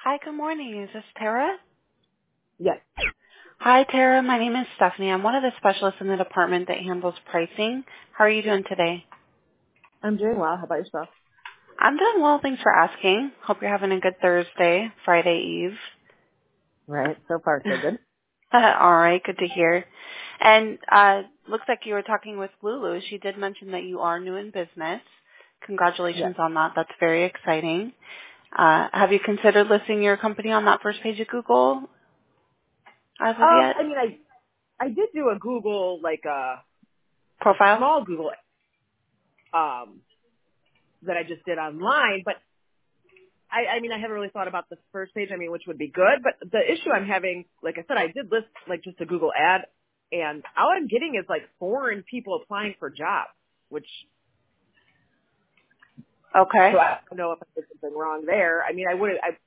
Hi, good morning. Is this Tara? Yes. Hi, Tara. My name is Stephanie. I'm one of the specialists in the department that handles pricing. How are you doing today? I'm doing well. How about yourself? I'm doing well. Thanks for asking. Hope you're having a good Thursday, Friday Eve. Right. So far, so good. All right. Good to hear. And looks like you were talking with Lulu. She did mention that you are new in business. Yes. Congratulations on that. That's very exciting. Have you considered listing your company on that first page of Google as of yet? I mean, I did do a Google, like a Profile? small Google, that I just did online, but I mean, I haven't really thought about the first page, I mean, which would be good, but the issue I'm having, like I said, I did list, like, just a Google ad, and all I'm getting is, like, foreign people applying for jobs, which, Okay. so I don't know if I did something wrong there. I mean,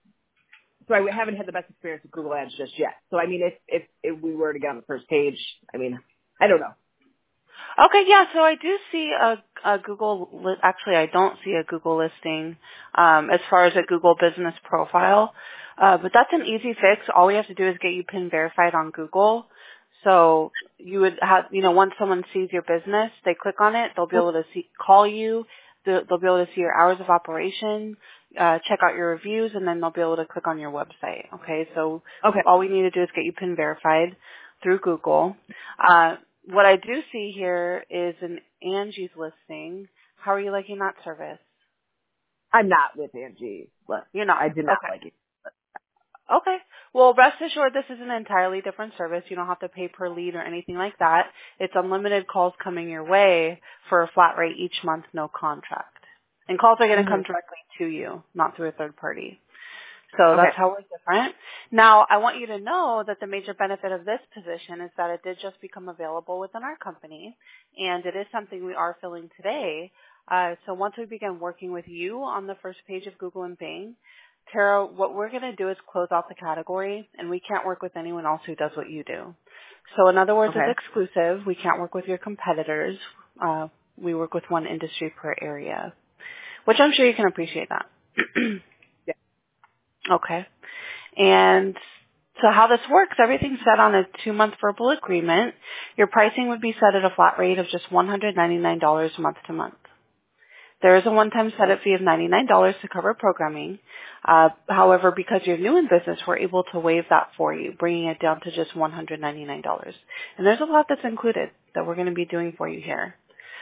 so I haven't had the best experience with Google Ads just yet. So I mean, if we were to get on the first page, I mean, I don't know. Okay, yeah, so I do see a Google, actually I don't see a Google listing as far as a Google business profile, but that's an easy fix. All we have to do is get you PIN verified on Google. So you would have, once someone sees your business, they click on it, they'll be able to call you, they'll be able to see your hours of operation, check out your reviews, and then they'll be able to click on your website. Okay, so Okay. all we need to do is get you PIN verified through Google. What I do see here is an Angie's listing. How are you liking that service? I'm not with Angie. But You're not. I did not Okay. like it. Okay. Well, rest assured this is an entirely different service. You don't have to pay per lead or anything like that. It's unlimited calls coming your way for a flat rate each month, no contract. And calls are going to Hmm. come directly to you, not through a third party. So Okay. that's how we're different. Now, I want you to know that the major benefit of this position is that it did just become available within our company, and it is something we are filling today. So once we begin working with you on the first page of Google and Bing, Tara, what we're going to do is close off the category, and we can't work with anyone else who does what you do. So in other words, Okay. it's exclusive. We can't work with your competitors. We work with one industry per area, which I'm sure you can appreciate that. Yeah. Okay. And so how this works, everything's set on a 2-month verbal agreement. Your pricing would be set at a flat rate of just $199 month to month. There is a one-time setup fee of $99 to cover programming. However, because you're new in business, we're able to waive that for you, bringing it down to just $199. And there's a lot that's included that we're going to be doing for you here.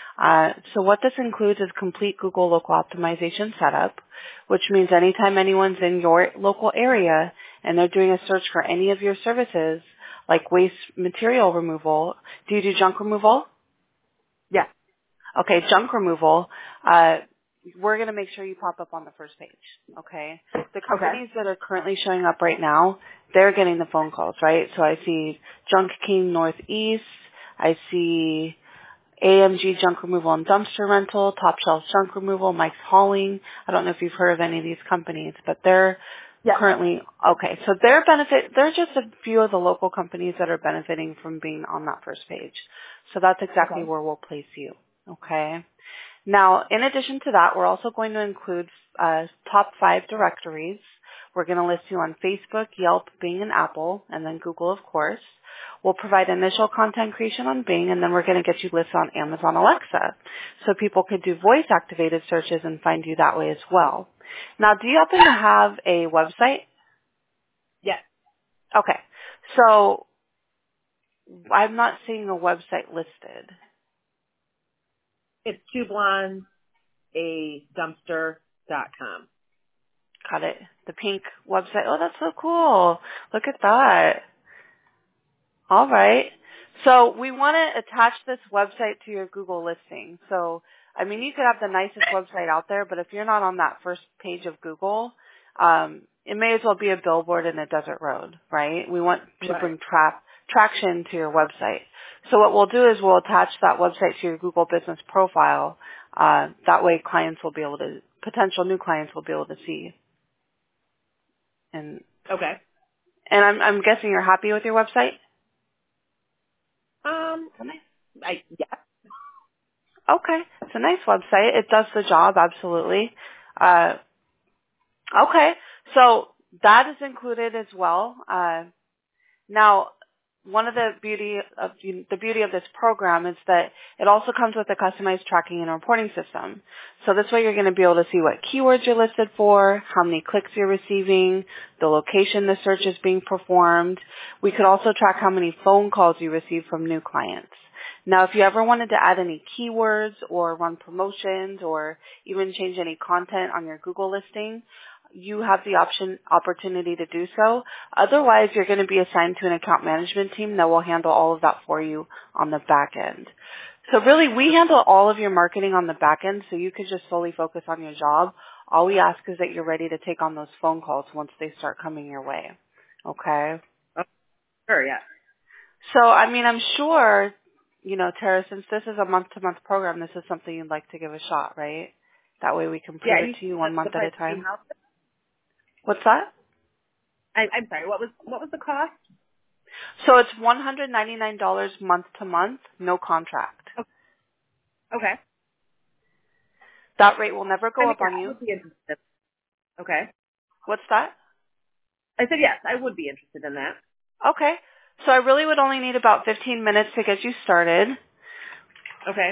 So what this includes is complete Google local optimization setup, which means anytime anyone's in your local area and they're doing a search for any of your services, like waste material removal, do you do junk removal? Yeah. Okay, junk removal, we're going to make sure you pop up on the first page, okay? The Okay. companies that are currently showing up right now, they're getting the phone calls, right? So I see Junk King Northeast, I see AMG Junk Removal and Dumpster Rental, Top Shelf Junk Removal, Mike's Hauling. I don't know if you've heard of any of these companies, but they're Yeah. currently, okay, so they're just a few of the local companies that are benefiting from being on that first page. So that's exactly Okay. where we'll place you, okay? Now, in addition to that, we're also going to include top 5 directories. We're going to list you on Facebook, Yelp, Bing, and Apple, and then Google, of course. We'll provide initial content creation on Bing, and then we're going to get you listed on Amazon Alexa, so people could do voice-activated searches and find you that way as well. Now, do you happen to have a website? Yeah. Okay. So I'm not seeing a website listed. It's twoblondes.adumpster.com. Got it. The pink website. Oh, that's so cool. Look at that. All right. So we want to attach this website to your Google listing. So, I mean, you could have the nicest website out there, but if you're not on that first page of Google, it may as well be a billboard in a desert road, right? We want to Right. bring traction to your website. So what we'll do is we'll attach that website to your Google business profile. That way potential new clients will be able to see. And Okay. I'm guessing you're happy with your website? Nice. Yeah. Okay. It's a nice website. It does the job, absolutely. Okay. So That is included as well. Now, one of the beauty of this program is that it also comes with a customized tracking and reporting system. So this way you're going to be able to see what keywords you're listed for, how many clicks you're receiving, the location the search is being performed. We could also track how many phone calls you receive from new clients. Now, if you ever wanted to add any keywords or run promotions or even change any content on your Google listing, you have the opportunity to do so. Otherwise, you're going to be assigned to an account management team that will handle all of that for you on the back end. So really, we handle all of your marketing on the back end, so you could just solely focus on your job. All we ask is that you're ready to take on those phone calls once they start coming your way. Okay? Oh, sure, yeah. So, I mean, I'm sure, Tara, since this is a month-to-month program, this is something you'd like to give a shot, right? That way we can prove it to you 1 month at a time. What's that? I'm sorry. What was the cost? So it's $199 month to month, no contract. Okay. That rate will never go up on I you. would be interested. Okay. What's that? I said yes. I would be interested in that. Okay. So I really would only need about 15 minutes to get you started. Okay.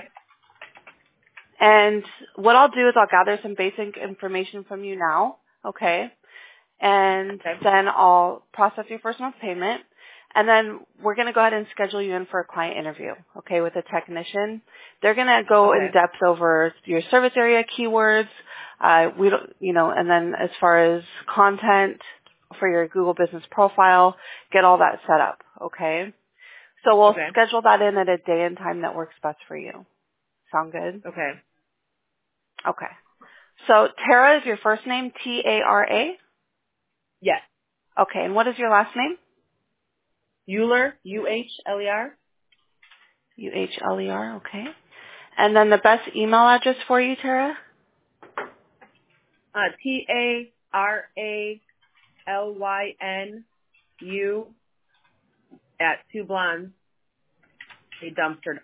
And what I'll do is I'll gather some basic information from you now. Okay. And then I'll process your first month payment. And then we're going to go ahead and schedule you in for a client interview, okay, with a technician. They're going to go in depth over your service area keywords, and then as far as content for your Google business profile, get all that set up, okay? So we'll schedule that in at a day and time that works best for you. Sound good? Okay. Okay. So Tara is your first name, Tara? Yes. Okay, and what is your last name? Uhler, Uhler. Uhler, okay. And then the best email address for you, Tara? TARALYNU at Two Blondes, a dumpster.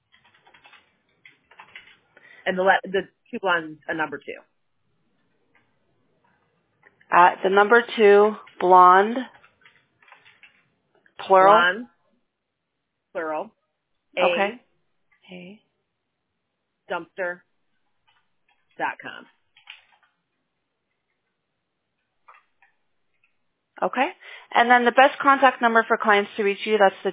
And the Two Blondes is a number 2. At the number 2, blonde, plural. Blonde, plural. Okay. Dumpster.com. Okay. And then the best contact number for clients to reach you, that's the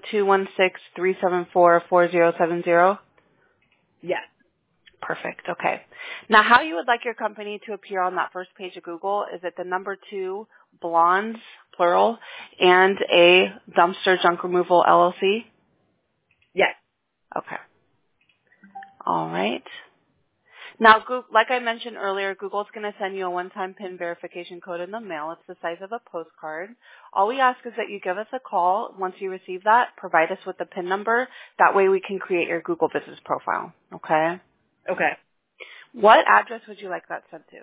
216-374-4070. Yes. Perfect. Okay. Now, how you would like your company to appear on that first page of Google, is it the number 2, blondes, plural, and a dumpster junk removal LLC? Yes. Okay. All right. Now, like I mentioned earlier, Google's going to send you a one-time PIN verification code in the mail. It's the size of a postcard. All we ask is that you give us a call once you receive that. Provide us with the PIN number. That way we can create your Google business profile. Okay? Okay. What address would you like that sent to?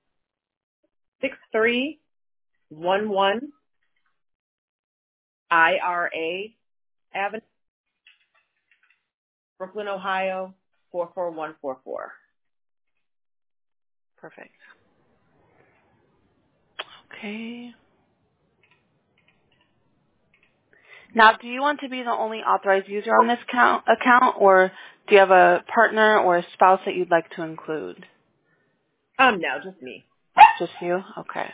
6311 IRA Avenue, Brooklyn, Ohio, 44144. Perfect. Okay. Now, do you want to be the only authorized user on this account, or do you have a partner or a spouse that you'd like to include? No, just me. Just you? Okay.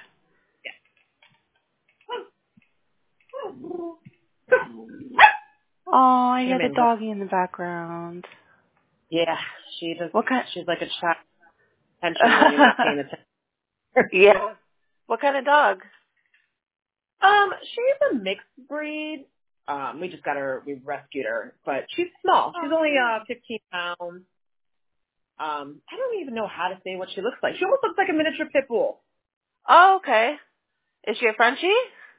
Oh, I hear the doggy in the background. Yeah, she does. What kind? She's like a child. Attention when you're not paying attention. Yeah. What kind of dog? She's a mixed breed. We rescued her, but she's small. She's only 15 pounds. I don't even know how to say what she looks like. She almost looks like a miniature pit bull. Oh, okay. Is she a Frenchie?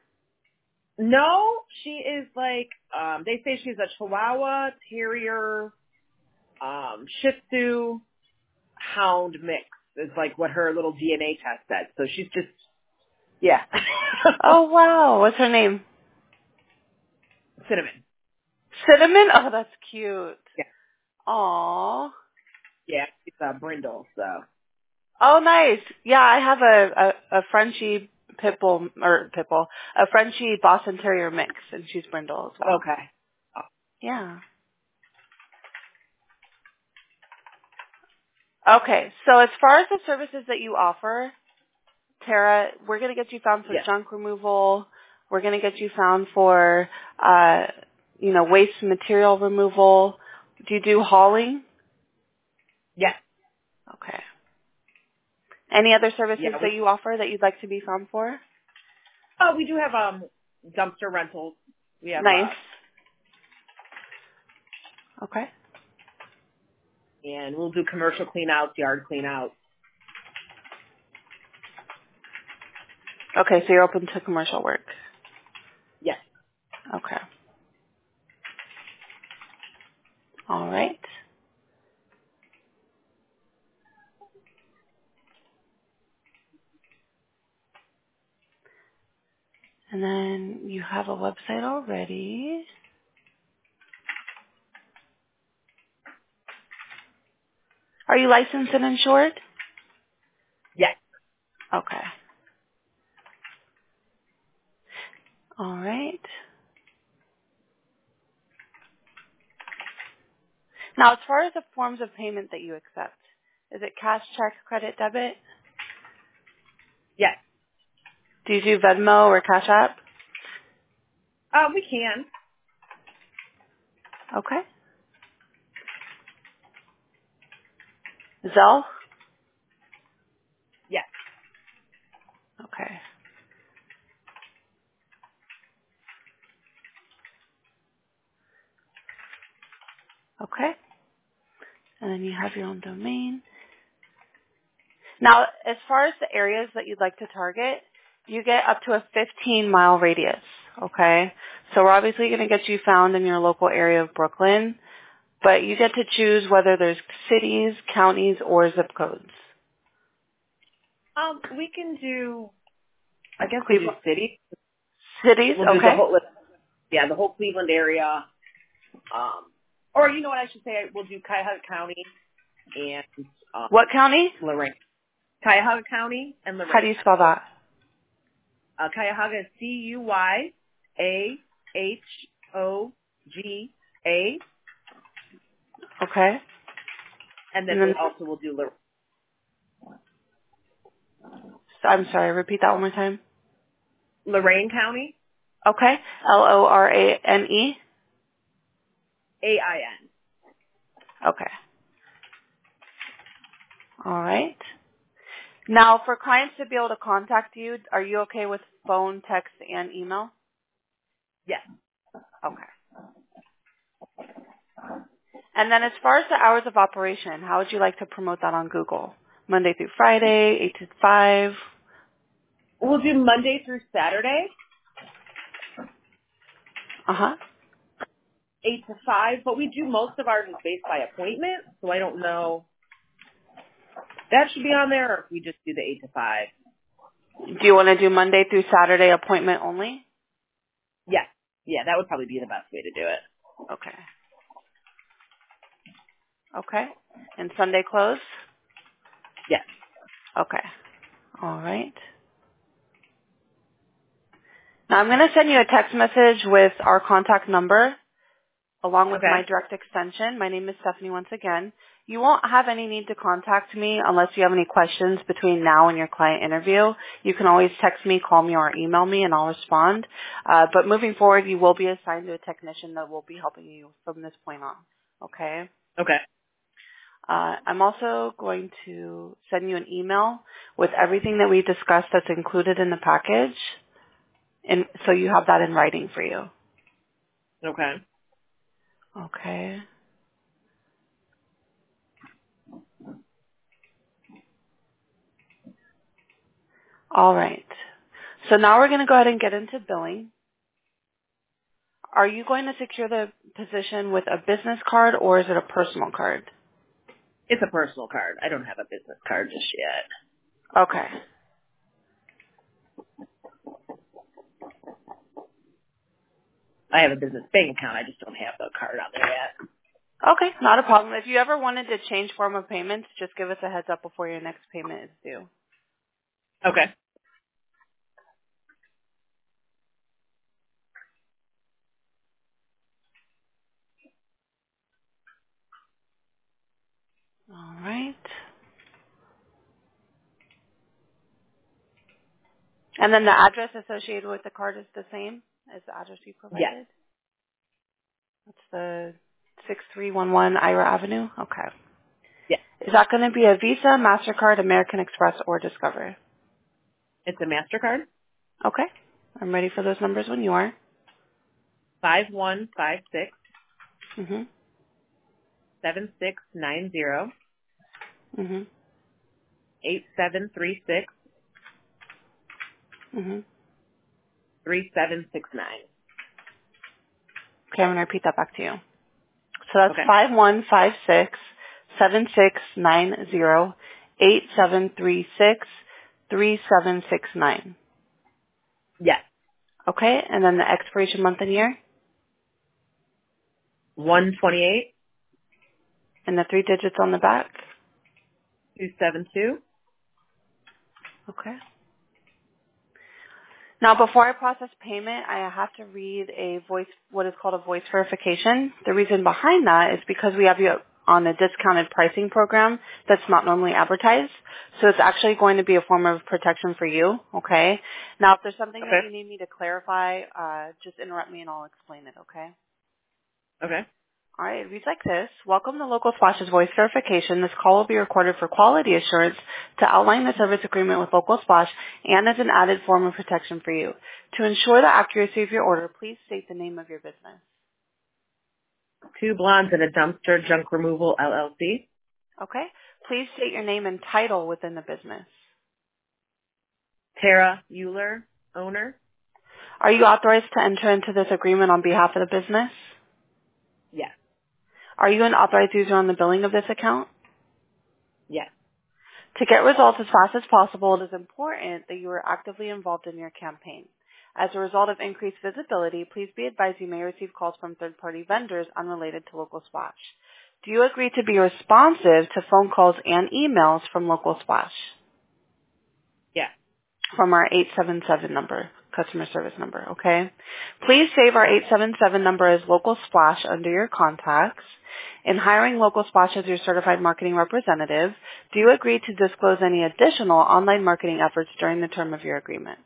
No, she is like, they say she's a Chihuahua, Terrier, Shih Tzu, Hound mix is like what her little DNA test said. So she's just, yeah. Oh, wow. What's her name? Cinnamon. Cinnamon? Oh, that's cute. Yeah. Aw. Yeah, she's a brindle, so. Oh, nice. Yeah, I have a Frenchie a Frenchie Boston Terrier mix, and she's brindle as well. Okay. Yeah. Okay, so as far as the services that you offer, Tara, we're going to get you found for Yes. junk removal. We're going to get you found for, waste material removal. Do you do hauling? Yes. Okay. Any other services Yeah, that you offer that you'd like to be found for? we do have dumpster rentals. We have Nice. Okay. and we'll do commercial clean outs, yard clean outs. Okay, so you're open to commercial work. Yes. Okay. All right. And then you have a website already. Are you licensed and insured? Yes. Okay. All right. Now, as far as the forms of payment that you accept, is it cash, check, credit, debit? Yes. Do you do Venmo or Cash App? We can. Okay. Zelle? Yes. Okay. Okay. And then you have your own domain. Now, as far as the areas that you'd like to target, you get up to a 15-mile radius, okay? So we're obviously going to get you found in your local area of Brooklyn, but you get to choose whether there's cities, counties, or zip codes. We can do. I guess we do Cleveland. city. Cities, We'll do okay. the whole Cleveland area. Or you know what I should say? We'll do Cuyahoga County and What county? Lorraine. Cuyahoga County and Lorraine. How do you spell that? Cuyahoga is Cuyahoga, Okay. and then we'll do Lorraine. I'm sorry, repeat that one more time. Lorain County, Okay. Lorane. AIN. Okay. All right. Now, for clients to be able to contact you, are you okay with phone, text, and email? Yes. Okay. And then as far as the hours of operation, how would you like to promote that on Google? Monday through Friday, 8 to 5? We'll do Monday through Saturday, Uh-huh. 8 to 5, but we do most of ours is based by appointment, so I don't know. That should be on there, or if we just do the 8 to 5. Do you want to do Monday through Saturday appointment only? Yes. Yeah, that would probably be the best way to do it. Okay. Okay. And Sunday close? Yes. Okay. All right. Now I'm going to send you a text message with our contact number along with Okay. my direct extension. My name is Stephanie once again. You won't have any need to contact me unless you have any questions between now and your client interview. You can always text me, call me, or email me, and I'll respond. But moving forward, you will be assigned to a technician that will be helping you from this point on. Okay? Okay. I'm also going to send you an email with everything that we discussed that's included in the package, and so you have that in writing for you. Okay. Okay. All right. So now we're going to go ahead and get into billing. Are you going to secure the position with a business card or is it a personal card? It's a personal card. I don't have a business card just yet. Okay. I have a business bank account. I just don't have the card on there yet. Okay, not a problem. If you ever wanted to change form of payments, just give us a heads up before your next payment is due. Okay. All right. And then the address associated with the card is the same as the address you Yes. provided? That's the 6311 Ira Avenue? Okay. Yes. Is that going to be a Visa, MasterCard, American Express, or Discover? It's a MasterCard. Okay. I'm ready for those numbers when you are. 5156 Mhm. 7690 Mhm. 8736 Mhm. 3769. Okay, I'm going to repeat that back to you. So that's Okay. 5156-7690-8736-3769. Yes. Okay, and then the expiration month and year 128 and the 3 digits on the back. 272. Okay. Now, before I process payment, I have to read what is called a voice verification. The reason behind that is because we have you on a discounted pricing program that's not normally advertised. So it's actually going to be a form of protection for you, okay? Now, if there's something that Okay. you need me to clarify, just interrupt me and I'll explain it, okay? Okay. All right, it reads like this. Welcome to Local Splash's voice verification. This call will be recorded for quality assurance to outline the service agreement with Local Splash and as an added form of protection for you. To ensure the accuracy of your order, please state the name of your business. Two Blondes in a Dumpster Junk Removal LLC. Okay? Please state your name and title within the business. Tara Euler, owner. Are you authorized to enter into this agreement on behalf of the business? Yes. Are you an authorized user on the billing of this account? Yes. To get results as fast as possible, it is important that you are actively involved in your campaign. As a result of increased visibility, please be advised you may receive calls from third-party vendors unrelated to Local Splash. Do you agree to be responsive to phone calls and emails from Local Splash? Yes. From our 877 number, customer service number, okay? Please save our 877 number as Local Splash under your contacts. In hiring Local Splash as your certified marketing representative, do you agree to disclose any additional online marketing efforts during the term of your agreement?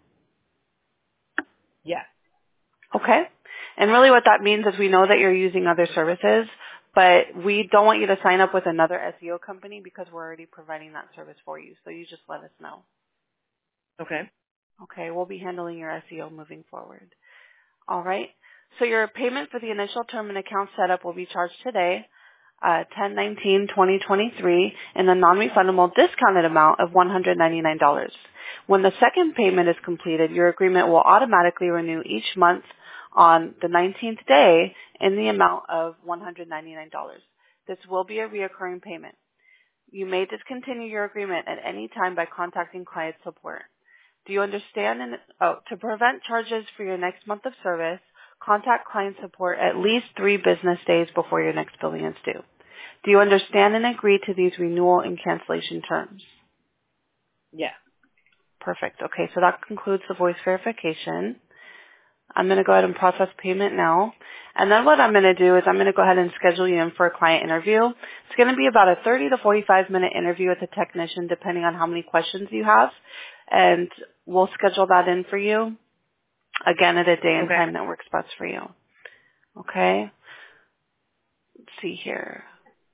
Yes. Okay? And really what that means is we know that you're using other services, but we don't want you to sign up with another SEO company because we're already providing that service for you. So you just let us know. Okay. Okay, we'll be handling your SEO moving forward. All right. So your payment for the initial term and account setup will be charged today, 10/19/2023, in the non-refundable discounted amount of $199. When the second payment is completed, your agreement will automatically renew each month on the 19th day in the amount of $199. This will be a reoccurring payment. You may discontinue your agreement at any time by contacting client support. Do you understand? To prevent charges for your next month of service, contact client support at least 3 business days before your next billing is due. Do you understand and agree to these renewal and cancellation terms? Yes. Perfect. Okay, so that concludes the voice verification. I'm going to go ahead and process payment now. And then what I'm going to do is I'm going to go ahead and schedule you in for a client interview. It's going to be about a 30 to 45-minute interview with a technician depending on how many questions you have. And we'll schedule that in for you, again, at a day and time that works best for you. Okay? Let's see here.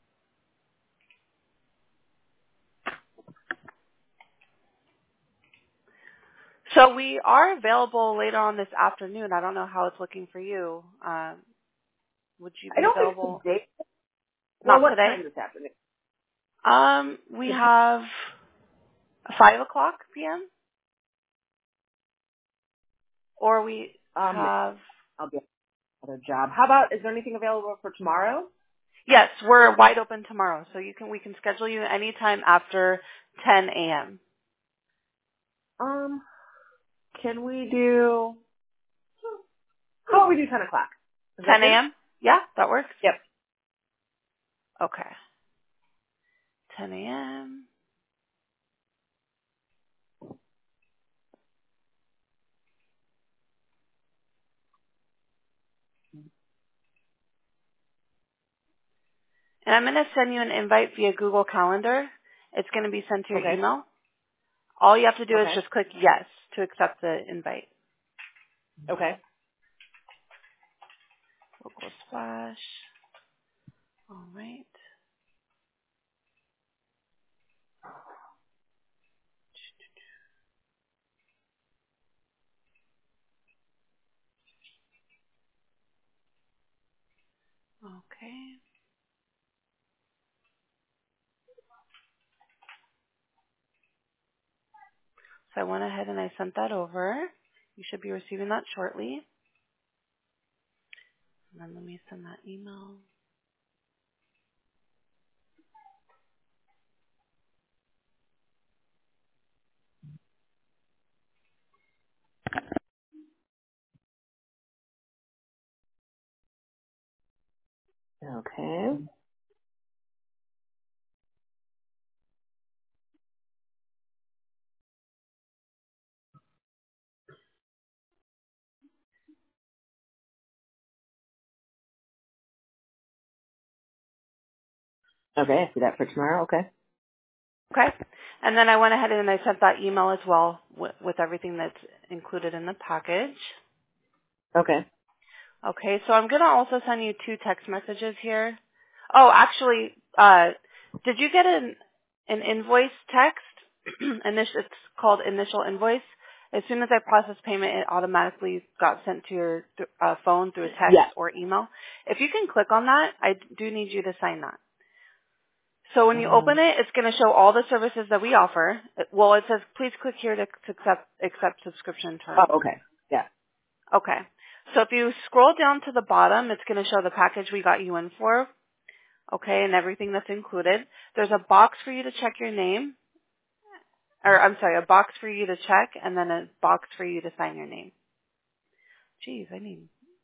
So we are available later on this afternoon. I don't know how it's looking for you. Would you I be don't available? think today. Well, Not what today? time this afternoon? We have 5 o'clock p.m. Or we have... I'll get another job. How about, is there anything available for tomorrow? Yes, we're wide open tomorrow, so we can schedule you anytime after 10 a.m. Can we do, how about we do 10 o'clock? 10 a.m.? Yeah, that works? Yep. Okay. 10 a.m. And I'm going to send you an invite via Google Calendar. It's going to be sent to your Okay. email. All you have to do is Okay. just click yes to accept the invite. Okay. Local Splash. All right. Okay. So I went ahead and I sent that over. You should be receiving that shortly. And then let me send that email. Okay. Okay, I see that for tomorrow. Okay. Okay. And then I went ahead and I sent that email as well with everything that's included in the package. Okay. Okay, so I'm going to also send you 2 text messages here. Oh, actually, did you get an invoice text? It's called initial invoice. As soon as I process payment, it automatically got sent to your phone through a text Yeah. or email. If you can click on that, I do need you to sign that. So when you open it, it's going to show all the services that we offer. Well, it says, please click here to accept subscription terms. Oh, okay. Yeah. Okay. So if you scroll down to the bottom, it's going to show the package we got you in for, okay, and everything that's included. There's a box for you to check your name, or I'm sorry, a box for you to check, and then a box for you to sign your name. Geez, I need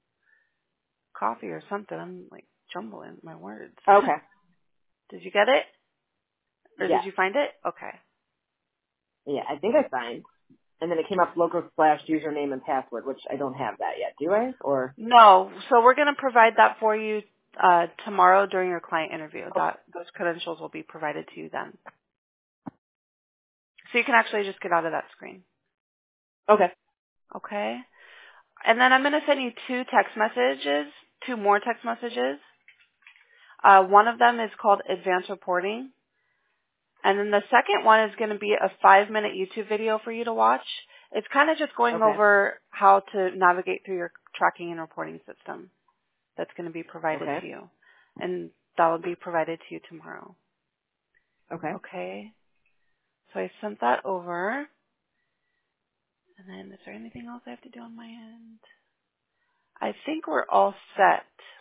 coffee or something. I'm like jumbling my words. Okay. Did you get it? Or Yeah. did you find it? Okay. Yeah, I think I signed. And then it came up local splash username and password, which I don't have that yet. Do I? Or No. So we're going to provide that for you tomorrow during your client interview. Those credentials will be provided to you then. So you can actually just get out of that screen. okay. Okay? And then I'm going to send you 2 more text messages. One of them is called Advanced Reporting. And then the second one is going to be a 5-minute YouTube video for you to watch. It's kind of just going Okay. over how to navigate through your tracking and reporting system that's going to be provided Okay. to you. And that will be provided to you tomorrow. Okay. Okay? So I sent that over. And then is there anything else I have to do on my end? I think we're all set.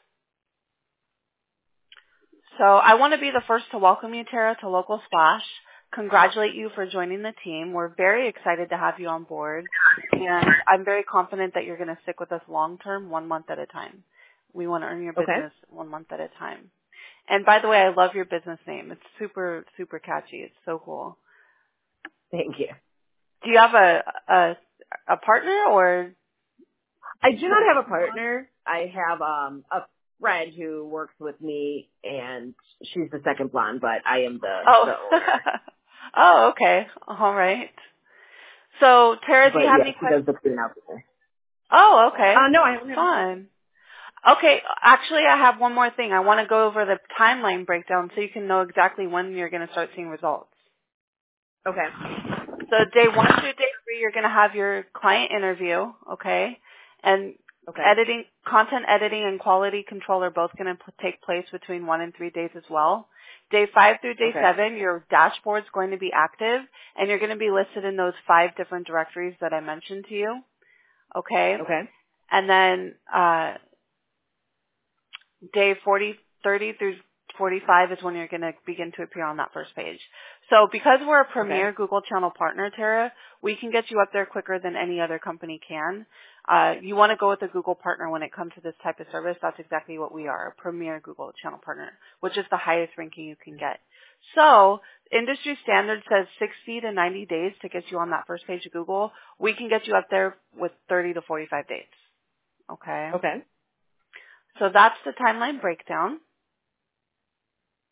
So I want to be the first to welcome you, Tara, to Local Splash. Congratulate you for joining the team. We're very excited to have you on board. And I'm very confident that you're going to stick with us long term, 1 month at a time. We want to earn your Okay. business 1 month at a time. And by the way, I love your business name. It's super, super catchy. It's so cool. Thank you. Do you have a partner or? I do not have a partner. I have a friend who works with me, and she's the second blonde, but I am the owner. Oh, okay. All right. So, Tara, do But you have yeah, any she questions? does the clean out there. Oh, okay. No, I don't have a Fun. Okay, actually, I have one more thing. I want to go over the timeline breakdown so you can know exactly when you're going to start seeing results. Okay. So day 1 through day 3, you're going to have your client interview, okay? And Okay. content editing and quality control are both going to take place between 1 and 3 days as well. Day 5 through day Okay. 7, your dashboard's going to be active, and you're going to be listed in those 5 different directories that I mentioned to you, okay? Okay. And then day 30 through 45 is when you're going to begin to appear on that first page. So because we're a premier Google channel partner, Tara, we can get you up there quicker than any other company can. You want to go with a Google partner when it comes to this type of service. That's exactly what we are, a premier Google channel partner, which is the highest ranking you can get. So industry standard says 60 to 90 days to get you on that first page of Google. We can get you up there with 30 to 45 days. Okay? Okay. So that's the timeline breakdown.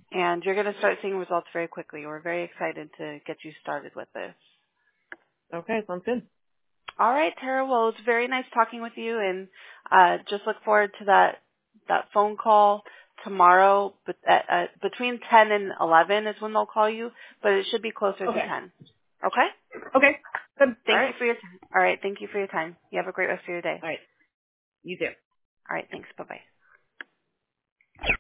And you're going to start seeing results very quickly. We're very excited to get you started with this. Okay, sounds good. All right, Tara. Well, it's very nice talking with you, and just look forward to that phone call tomorrow. But between 10 and 11 is when they'll call you, but it should be closer to 10. Okay? Okay. Good. Thank you for your time. All right. Thank you for your time. You have a great rest of your day. All right. You too. All right. Thanks. Bye-bye.